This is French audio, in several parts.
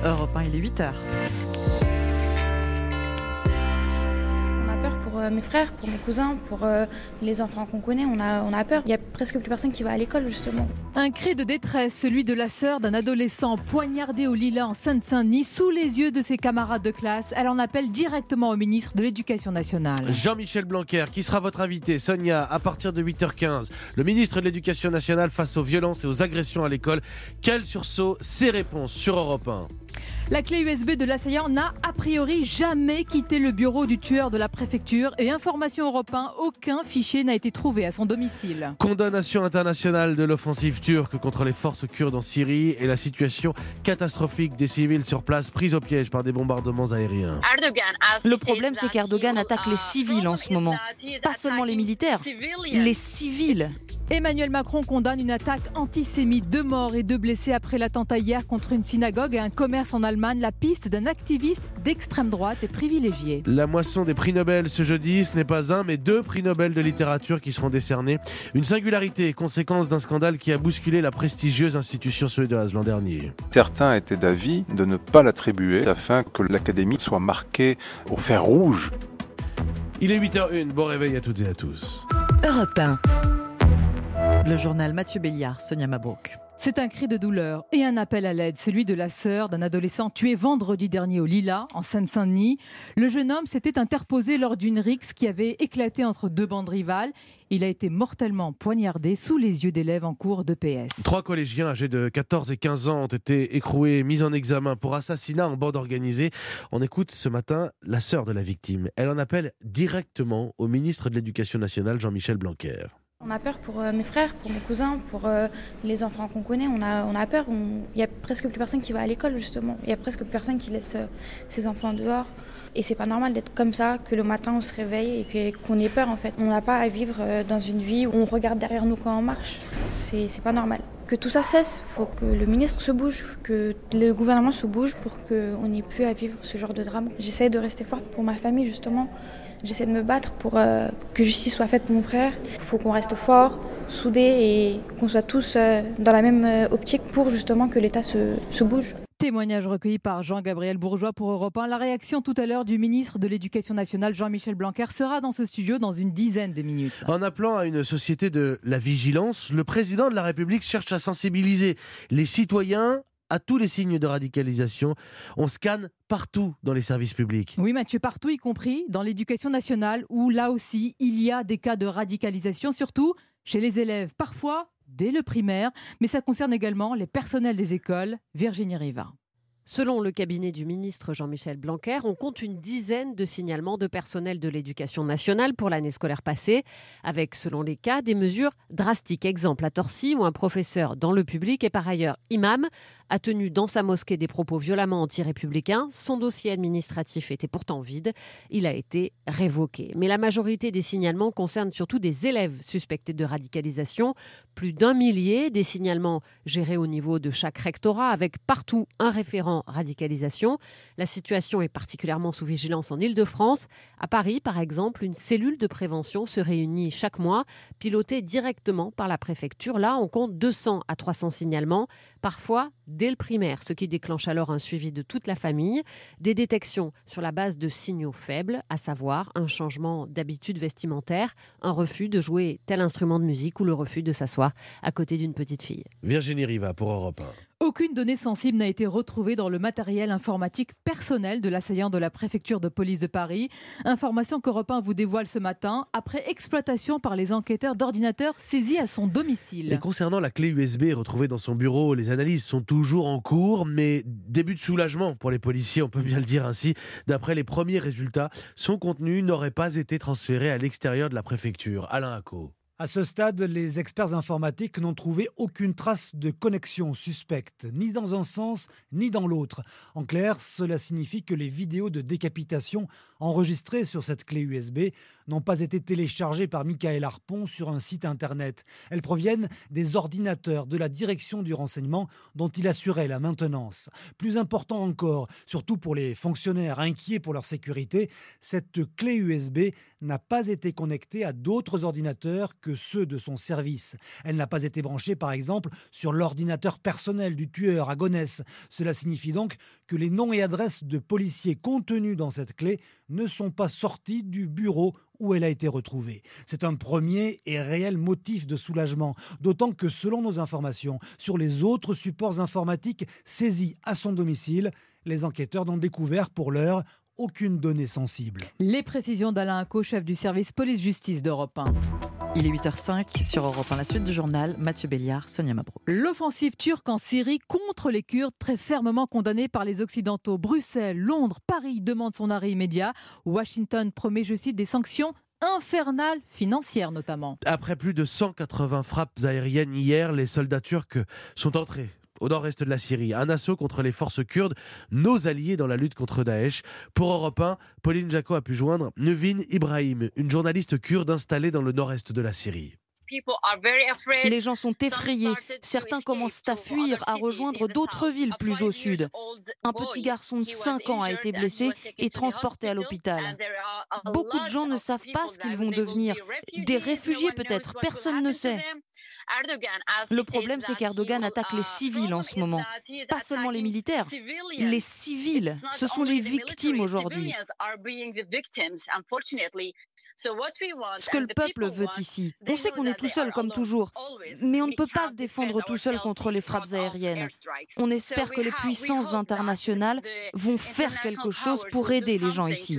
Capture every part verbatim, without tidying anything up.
Europe un, il est huit heures. Pour mes frères, pour mes cousins, pour euh, les enfants qu'on connaît, on a, on a peur. Il n'y a presque plus personne qui va à l'école, justement. Un cri de détresse, celui de la sœur d'un adolescent poignardé au Lilas en Seine-Saint-Denis, sous les yeux de ses camarades de classe. Elle en appelle directement au ministre de l'Éducation nationale. Jean-Michel Blanquer, qui sera votre invité, Sonia, à partir de huit heures quinze. Le ministre de l'Éducation nationale face aux violences et aux agressions à l'école. Quel sursaut, ses réponses sur Europe un. La clé U S B de l'assaillant n'a a priori jamais quitté le bureau du tueur de la préfecture et information Europe un, aucun fichier n'a été trouvé à son domicile. Condamnation internationale de l'offensive turque contre les forces kurdes en Syrie et la situation catastrophique des civils sur place pris au piège par des bombardements aériens. Le problème, c'est qu'Erdogan attaque les civils en ce moment. Pas seulement les militaires, les civils. Emmanuel Macron condamne une attaque antisémite. Deux morts et deux blessés après l'attentat hier contre une synagogue et un commerce en Allemagne. La piste d'un activiste d'extrême droite est privilégiée. La moisson des prix Nobel ce jeudi, ce n'est pas un mais deux prix Nobel de littérature qui seront décernés. Une singularité, conséquence d'un scandale qui a bousculé la prestigieuse institution suédoise l'an dernier. Certains étaient d'avis de ne pas l'attribuer afin que l'Académie soit marquée au fer rouge. Il est huit heures zéro un, bon réveil à toutes et à tous. Europe un. Le journal Mathieu Béliard, Sonia Mabrouk. C'est un cri de douleur et un appel à l'aide, celui de la sœur d'un adolescent tué vendredi dernier au Lilas, en Seine-Saint-Denis. Le jeune homme s'était interposé lors d'une rixe qui avait éclaté entre deux bandes rivales. Il a été mortellement poignardé sous les yeux d'élèves en cours d'E P S. Trois collégiens âgés de quatorze et quinze ans ont été écroués, mis en examen pour assassinat en bande organisée. On écoute ce matin la sœur de la victime. Elle en appelle directement au ministre de l'Éducation nationale, Jean-Michel Blanquer. On a peur pour euh, mes frères, pour mes cousins, pour euh, les enfants qu'on connaît. On a, on a peur. Il n'y a presque plus personne qui va à l'école, justement. Il n'y a presque plus personne qui laisse euh, ses enfants dehors. Et c'est pas normal d'être comme ça, que le matin on se réveille et que, qu'on ait peur, en fait. On n'a pas à vivre euh, dans une vie où on regarde derrière nous quand on marche. C'est, c'est pas normal. Que tout ça cesse. Il faut que le ministre se bouge, que le gouvernement se bouge pour qu'on n'ait plus à vivre ce genre de drame. J'essaie de rester forte pour ma famille, justement. J'essaie de me battre pour euh, que justice soit faite pour mon frère. Il faut qu'on reste fort, soudés et qu'on soit tous euh, dans la même euh, optique pour justement que l'État se, se bouge. Témoignage recueilli par Jean-Gabriel Bourgeois pour Europe un. La réaction tout à l'heure du ministre de l'Éducation nationale, Jean-Michel Blanquer, sera dans ce studio dans une dizaine de minutes. En appelant à une société de la vigilance, le président de la République cherche à sensibiliser les citoyens à tous les signes de radicalisation. On scanne partout dans les services publics. Oui Mathieu, partout, y compris dans l'éducation nationale, où là aussi il y a des cas de radicalisation, surtout chez les élèves, parfois dès le primaire, mais ça concerne également les personnels des écoles. Virginie Rivard. Selon le cabinet du ministre Jean-Michel Blanquer, on compte une dizaine de signalements de personnel de l'éducation nationale pour l'année scolaire passée, avec, selon les cas, des mesures drastiques. Exemple à Torcy, où un professeur dans le public et par ailleurs imam a tenu dans sa mosquée des propos violemment anti-républicains. Son dossier administratif était pourtant vide. Il a été révoqué. Mais la majorité des signalements concernent surtout des élèves suspectés de radicalisation. Plus d'un millier, des signalements gérés au niveau de chaque rectorat, avec partout un référent radicalisation. La situation est particulièrement sous vigilance en Île-de-France. À Paris, par exemple, une cellule de prévention se réunit chaque mois, pilotée directement par la préfecture. Là, on compte deux cents à trois cents signalements, parfois dès le primaire, ce qui déclenche alors un suivi de toute la famille, des détections sur la base de signaux faibles, à savoir un changement d'habitude vestimentaire, un refus de jouer tel instrument de musique ou le refus de s'asseoir à côté d'une petite fille. Virginie Riva pour Europe un. Aucune donnée sensible n'a été retrouvée dans le matériel informatique personnel de l'assaillant de la préfecture de police de Paris. Information qu'Europe un vous dévoile ce matin après exploitation par les enquêteurs d'ordinateurs saisis à son domicile. Et concernant la clé U S B retrouvée dans son bureau, les analyses sont toujours en cours, mais début de soulagement pour les policiers, on peut bien le dire ainsi. D'après les premiers résultats, son contenu n'aurait pas été transféré à l'extérieur de la préfecture. Alain Acco. À ce stade, les experts informatiques n'ont trouvé aucune trace de connexion suspecte, ni dans un sens, ni dans l'autre. En clair, cela signifie que les vidéos de décapitation enregistrées sur cette clé U S B n'ont pas été téléchargées par Michael Harpon sur un site internet. Elles proviennent des ordinateurs de la direction du renseignement dont il assurait la maintenance. Plus important encore, surtout pour les fonctionnaires inquiets pour leur sécurité, cette clé U S B n'a pas été connectée à d'autres ordinateurs que ceux de son service. Elle n'a pas été branchée par exemple sur l'ordinateur personnel du tueur à Gonesse. Cela signifie donc que les noms et adresses de policiers contenus dans cette clé ne sont pas sortis du bureau où elle a été retrouvée. C'est un premier et réel motif de soulagement, d'autant que selon nos informations, sur les autres supports informatiques saisis à son domicile, les enquêteurs n'ont découvert pour l'heure aucune donnée sensible. Les précisions d'Alain Acco, chef du service police-justice d'Europe un. Il est huit heures cinq sur Europe un. La suite du journal, Mathieu Béliard, Sonia Mabrouk. L'offensive turque en Syrie contre les Kurdes, très fermement condamnée par les Occidentaux. Bruxelles, Londres, Paris demandent son arrêt immédiat. Washington promet, je cite, des sanctions infernales, financières notamment. Après plus de cent quatre-vingts frappes aériennes hier, les soldats turcs sont entrés au nord-est de la Syrie. Un assaut contre les forces kurdes, nos alliés dans la lutte contre Daesh. Pour Europe un, Pauline Jacot a pu joindre Nevin Ibrahim, une journaliste kurde installée dans le nord-est de la Syrie. Les gens sont effrayés. Certains commencent à fuir, à rejoindre d'autres villes plus au sud. Un petit garçon de cinq ans a été blessé et transporté à l'hôpital. Beaucoup de gens ne savent pas ce qu'ils vont devenir. Des réfugiés peut-être, personne ne sait. Le problème, c'est qu'Erdogan attaque les civils en ce moment. Pas seulement les militaires, les civils. Ce sont les victimes aujourd'hui. Ce que le peuple veut ici, on sait qu'on est tout seul comme toujours, mais on ne peut pas se défendre tout seul contre les frappes aériennes. On espère que les puissances internationales vont faire quelque chose pour aider les gens ici.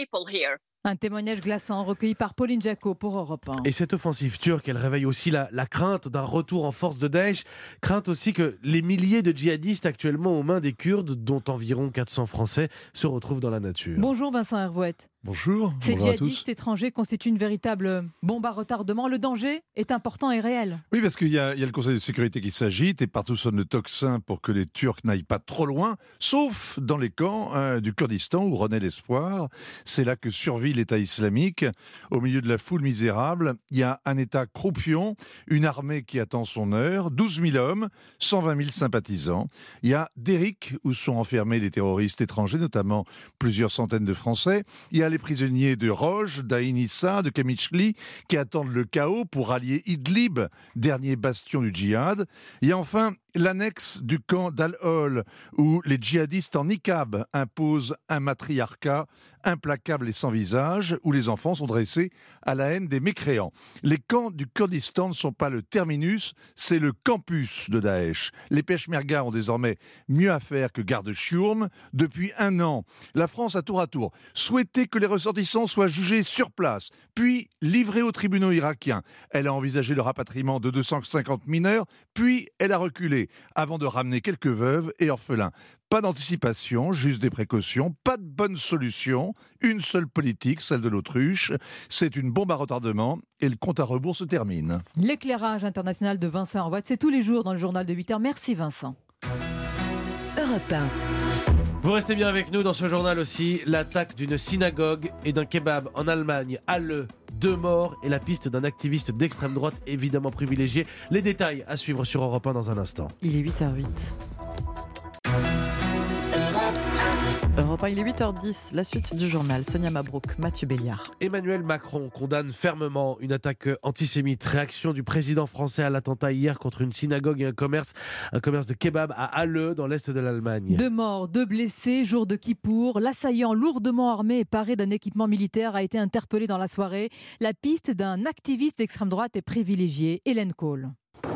Un témoignage glaçant recueilli par Pauline Jacot pour Europe un. Et cette offensive turque, elle réveille aussi la, la crainte d'un retour en force de Daesh. Crainte aussi que les milliers de djihadistes actuellement aux mains des Kurdes, dont environ quatre cents Français, se retrouvent dans la nature. Bonjour Vincent Hervouette. Bonjour. Ces Bonjour djihadistes étrangers constituent une véritable bombe à retardement. Le danger est important et réel. Oui, parce qu'il y a, il y a le Conseil de sécurité qui s'agite et partout sonne le tocsin pour que les Turcs n'aillent pas trop loin, sauf dans les camps hein, du Kurdistan où renaît l'espoir. C'est là que survit l'État islamique. Au milieu de la foule misérable, il y a un État croupion, une armée qui attend son heure, douze mille hommes, cent vingt mille sympathisants. Il y a Derik, où sont enfermés les terroristes étrangers, notamment plusieurs centaines de Français. Il y a les prisonniers de Roj, d'Ain Issa, de Kamichli, qui attendent le chaos pour rallier Idlib, dernier bastion du djihad. Il y a enfin l'annexe du camp d'Al-Hol, où les djihadistes en niqab imposent un matriarcat implacable et sans visage, où les enfants sont dressés à la haine des mécréants. Les camps du Kurdistan ne sont pas le terminus, c'est le campus de Daesh. Les peshmergas ont désormais mieux à faire que garde Chiourm. Depuis un an, la France a tour à tour souhaité que les ressortissants soient jugés sur place, puis livrés aux tribunaux irakiens. Elle a envisagé le rapatriement de deux cent cinquante mineurs, puis elle a reculé avant de ramener quelques veuves et orphelins. Pas d'anticipation, juste des précautions, pas de bonne solution, une seule politique, celle de l'autruche. C'est une bombe à retardement et le compte à rebours se termine. L'éclairage international de Vincent Hervouette, c'est tous les jours dans le journal de huit heures. Merci Vincent. Europe un. Vous restez bien avec nous dans ce journal aussi. L'attaque d'une synagogue et d'un kebab en Allemagne. Halle, deux morts et la piste d'un activiste d'extrême droite évidemment privilégié. Les détails à suivre sur Europe un dans un instant. Il est huit heures huit. Europe un, il est huit heures dix, la suite du journal, Sonia Mabrouk, Mathieu Béliard. Emmanuel Macron condamne fermement une attaque antisémite. Réaction du président français à l'attentat hier contre une synagogue et un commerce, un commerce de kebab à Halle, dans l'est de l'Allemagne. Deux morts, deux blessés, jour de Kippour. L'assaillant lourdement armé et paré d'un équipement militaire a été interpellé dans la soirée. La piste d'un activiste d'extrême droite est privilégiée. Hélène Cole.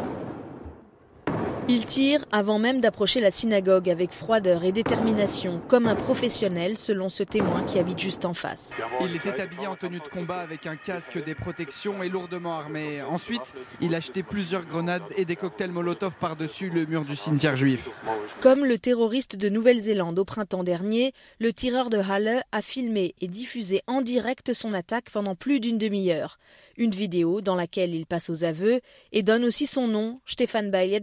Il tire avant même d'approcher la synagogue avec froideur et détermination, comme un professionnel, selon ce témoin qui habite juste en face. Il était habillé en tenue de combat avec un casque, des protections et lourdement armé. Ensuite, il achetait plusieurs grenades et des cocktails Molotov par-dessus le mur du cimetière juif. Comme le terroriste de Nouvelle-Zélande au printemps dernier, le tireur de Halle a filmé et diffusé en direct son attaque pendant plus d'une demi-heure. Une vidéo dans laquelle il passe aux aveux et donne aussi son nom, Stefan Bayet, vingt-sept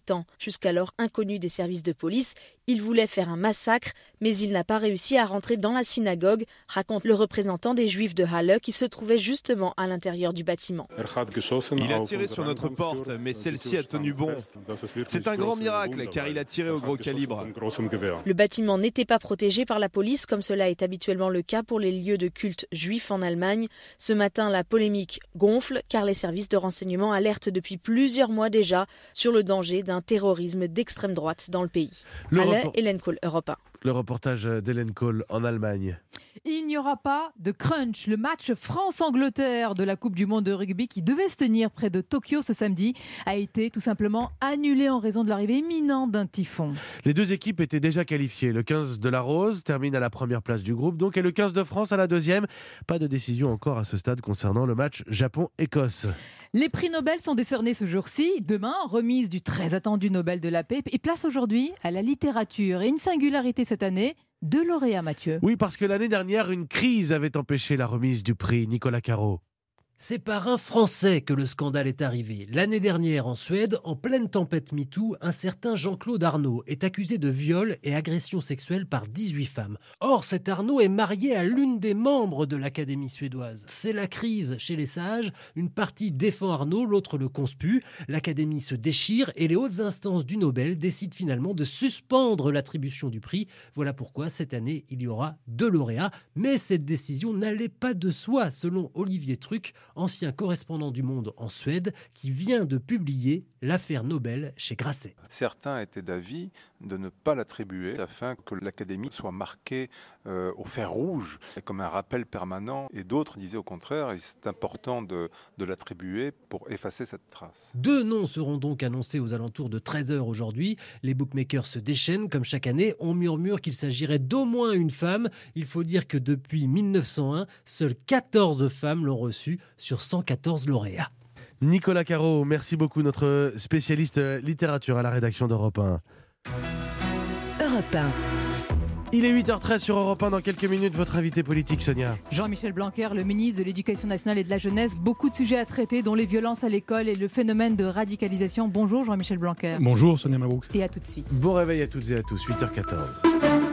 sept ans. Jusqu'alors inconnu des services de police, il voulait faire un massacre, mais il n'a pas réussi à rentrer dans la synagogue, raconte le représentant des Juifs de Halle qui se trouvait justement à l'intérieur du bâtiment. Il a tiré sur notre porte, mais celle-ci a tenu bon. C'est un grand miracle car il a tiré au gros calibre. Le bâtiment n'était pas protégé par la police comme cela est habituellement le cas pour les lieux de culte juifs en Allemagne. Ce matin, la polémique gonfle car les services de renseignement alertent depuis plusieurs mois déjà sur le danger d'un terrorisme d'extrême droite dans le pays. Le Halle, report... Hélène Kohl, Europe un. Le reportage d'Hélène Kohl en Allemagne. Il n'y aura pas de crunch. Le match France-Angleterre de la Coupe du Monde de rugby qui devait se tenir près de Tokyo ce samedi a été tout simplement annulé en raison de l'arrivée imminente d'un typhon. Les deux équipes étaient déjà qualifiées. Le quinze de la Rose termine à la première place du groupe donc, et le quinze de France à la deuxième. Pas de décision encore à ce stade concernant le match Japon-Écosse. Les prix Nobel sont décernés ce jour-ci. Demain, remise du très attendu Nobel de la paix. Et place aujourd'hui à la littérature. Et une singularité cette année, deux lauréats, Mathieu. Oui, parce que l'année dernière, une crise avait empêché la remise du prix. Nicolas Caro. C'est par un Français que le scandale est arrivé. L'année dernière, en Suède, en pleine tempête MeToo, un certain Jean-Claude Arnault est accusé de viol et agression sexuelle par dix-huit femmes. Or, cet Arnault est marié à l'une des membres de l'Académie suédoise. C'est la crise chez les sages. Une partie défend Arnault, l'autre le conspue. L'Académie se déchire et les hautes instances du Nobel décident finalement de suspendre l'attribution du prix. Voilà pourquoi cette année, il y aura deux lauréats. Mais cette décision n'allait pas de soi, selon Olivier Truc, ancien correspondant du Monde en Suède, qui vient de publier l'affaire Nobel chez Grasset. Certains étaient d'avis de ne pas l'attribuer afin que l'Académie soit marquée euh, au fer rouge, comme un rappel permanent, et d'autres disaient au contraire, c'est important de, de l'attribuer pour effacer cette trace. Deux noms seront donc annoncés aux alentours de treize heures aujourd'hui. Les bookmakers se déchaînent comme chaque année. On murmure qu'il s'agirait d'au moins une femme. Il faut dire que depuis mille neuf cent un, seules quatorze femmes l'ont reçu sur cent quatorze lauréats. Nicolas Caro, merci beaucoup, notre spécialiste littérature à la rédaction d'Europe un. Europe un. Il est huit heures treize sur Europe un. Dans quelques minutes, votre invité politique, Sonia. Jean-Michel Blanquer, le ministre de l'Éducation nationale et de la Jeunesse. Beaucoup de sujets à traiter, dont les violences à l'école et le phénomène de radicalisation. Bonjour Jean-Michel Blanquer. Bonjour Sonia Mabrouk. Et à tout de suite. Bon réveil à toutes et à tous, huit heures quatorze.